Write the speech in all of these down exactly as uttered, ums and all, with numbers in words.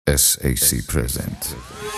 S A C present.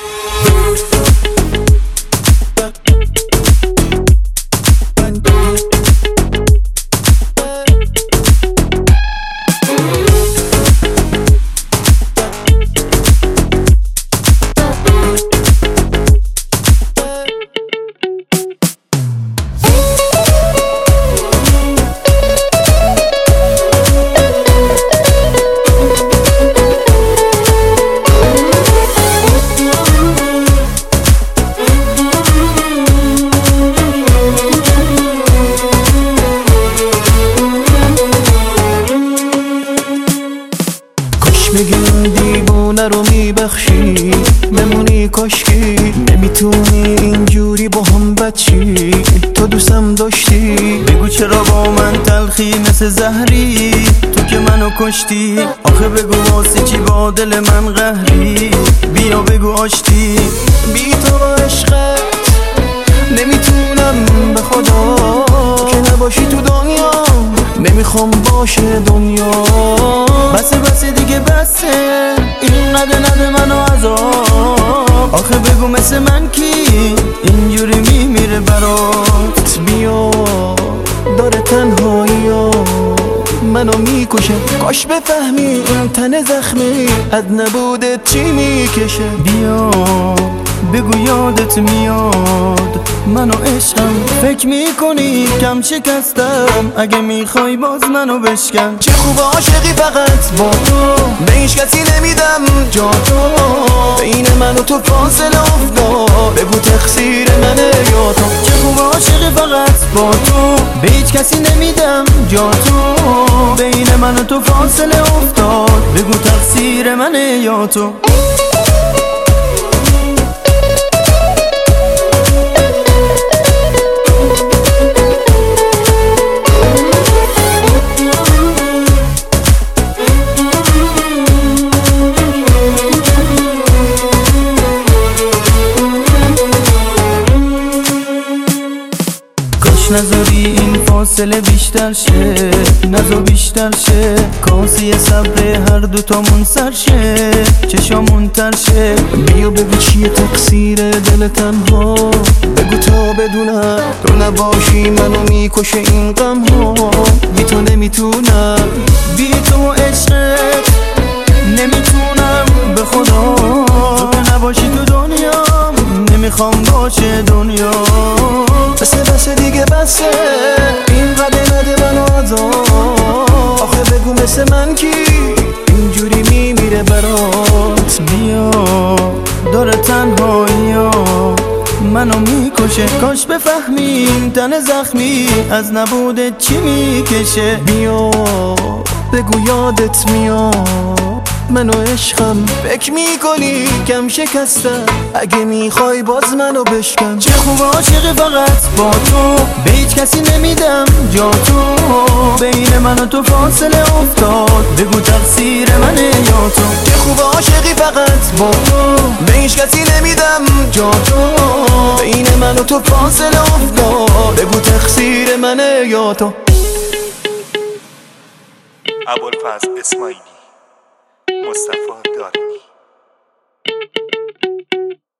میگم دیوونه رو میبخشی بمونی کاشکی نمیتونی اینجوری با هم بچی تو دوستم داشتی بگو چرا با من تلخی مثل زهری تو که منو کشتی آخه بگو واسه چی با دل من قهری بیا بگو آشتی بی تو عشقت نمیتونم به خدا که نباشی تو دنیا نمیخوام باشه دنیا بسه بسه دیگه بسه اینقدر نده منو عذاب آخه بگو مثل من کی اینجوری میمیره برات بیا داره تنهایی ها منو میکشه کاش بفهمی این تن زخمی از نبودت چی میکشه بیا بگو یادت میاد منو عشقم فکر میکنی کم شکستم اگه میخوای باز منو بشکن چه خوب عاشقی فقط با تو به هیچ کسی نمیدم جا تو بین من و تو فاصله افتاد بگو تقصیر منه یا تو چه خوب عاشقی فقط با تو به هیچ کسی نمیدم جا تو بین من و تو فاصله افتاد بگو تقصیر منه یا تو نذاری این فاصله بیشتر شه نذار بیشتر شه کاسه صبر هر دوتامون سر شه چشامون تر شه بیا بگو چیه تقصیر دل تنها بگو تا بدونم تو نباشی منو میکشه این غم ها بی تو نمیتونم بی تو عشقت نمیتونم به خدا تو که نباشی تو دنیا نمیخوام باشه دنیا بسه بسه دیگه بسه اینقدر نده منو عذاب آخه بگو مثل من کی اینجوری میمیره برات بیا داره تنهایی ها منو میکشه کاش بفهمیم تن زخمی از نبودت چی میکشه بیا بگو یادت میاد منو عشقم فکر میکنی کم شکستم اگه میخوای باز منو بشکن چه خوب عاشقی فقط با تو به هیچ کسی نمیدم جا تو بین من و تو فاصله افتاد بگو تقصیر منه یا تو چه خوب عاشقی فقط با تو به هیچ کسی نمیدم جا تو بین من و تو فاصله افتاد بگو تقصیر منه یا تو ابوالفضل اسماعیلی مصطفی دارمی